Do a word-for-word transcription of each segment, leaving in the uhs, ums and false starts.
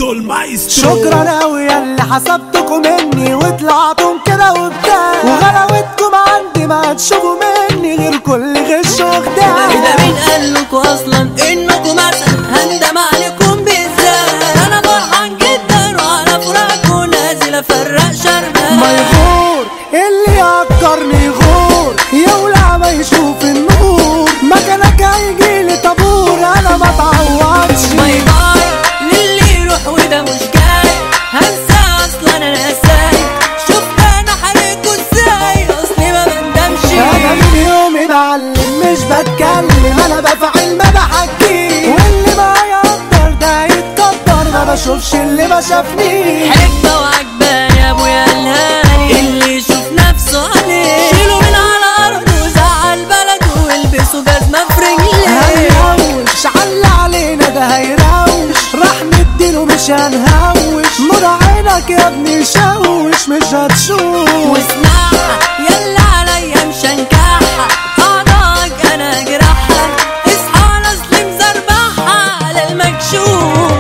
زيزو المايسترو. شكرا اوي ياللي حسبتكم مني وطلعتم كده وبتاع، وغلاوتكم عندي ما هتشوفوا مني غير كل غش وخداع. كده مين قالكوا اصلا انكم مثلا هندم عليكم بالذات؟ انا فرحان جدا وعلى فراقكم نازل افرق شربات. ما يغور اللي يعكرني يغور، يولع ما يشوف النور، مكانك هيجيلي طابور انا ما اتعوضش. ما يغار للي يروح وده مش جاي، هنسى اصلا انا ناساي. شفت انا حرقكوا ازاي اصلي ما بندمش. انا من يومي بعلم مش بتكلم، انا بفعل ما بحكي، واللي ما يقدر ده يتقدر، ما بشوفش اللي ما شافنيش. حكمة وعجباني يا ابويا الهاني، اللي يشوف نفسه عليه شيله من على ارضه وزعل بلده والبسه جزمة في رجليه. هيروش على علينا ده هيروش، راح نديله مش هنهوش، نور عينك يا ابني شوش مش هتشوف. واسمعها يلا عليا مش هنكحها، اعضائك انا اجرحها، اصحى على اصلي مزربحها على المكشوف.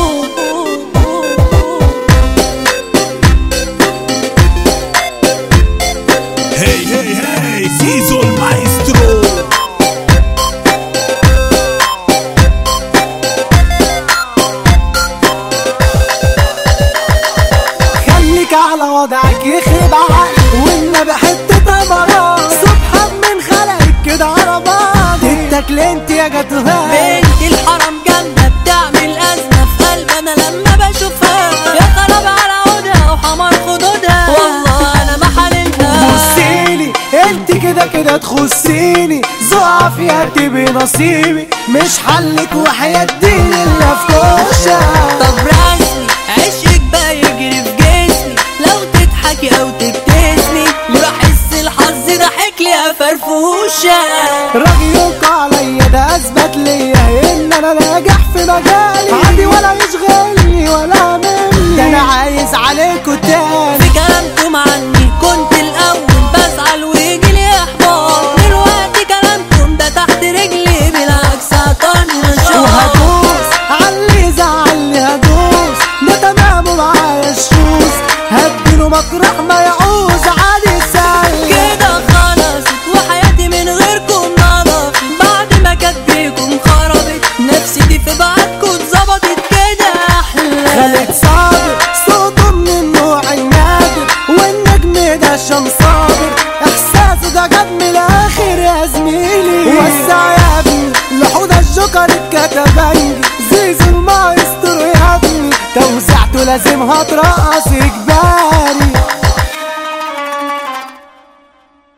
هي هي هي زيزو المايسترو. خليك على وضعك يخرب عقلك، والنبي حتة مرات سبحان من خلقك كده على بعض. تتاكل انت يا جاتوها بنت الحرام جامدة بتعمل أزمة في قلبي أنا لما بشوفها، يا خراب على عودها وحمار خدودها والله أنا ما حللها. بصيلي انت كده كده تخصيني، زقع فيها تبقي نصيبي، مش حلك وحياة دين الا في كوشة. طب رسمي عشقك بقى يجري في جسمي، لو تضحكي أو تبتسمي ليه بحس الحظ ضحك لي يا فرفوشة. رأيك عليا ده اثبت ليا ان انا ناجح في مجالي، عندي ولا يشغلني ولا مني، ده انا عايز عليكوا تاني. في كلامكم عني كنت الأول بزعل ويجيلي إحباط، دلوقتي كلامكم ده تحت رجلي بالعكس عطاني نشاط. وهدوس عاللي زعلني هدوس، ده تمام ومعايا الشوز، هديله مطرح ما يعوز عادي سايق. كده خلصت وحياتي من غيركم نضفت، بعد ما كانت بيكم خربت نفسيتي في بعدكم اتظبطت كده احلى. خالد صابر صوته من النوع النادر، والنجم ده شام صابر، احساسه ده جاب من الاخر يا زميلي. وسع يا ابني لحوض الجوكر اتكتبنجي، زيزو المايسترو يا ابني، توزيعته لازم هترقص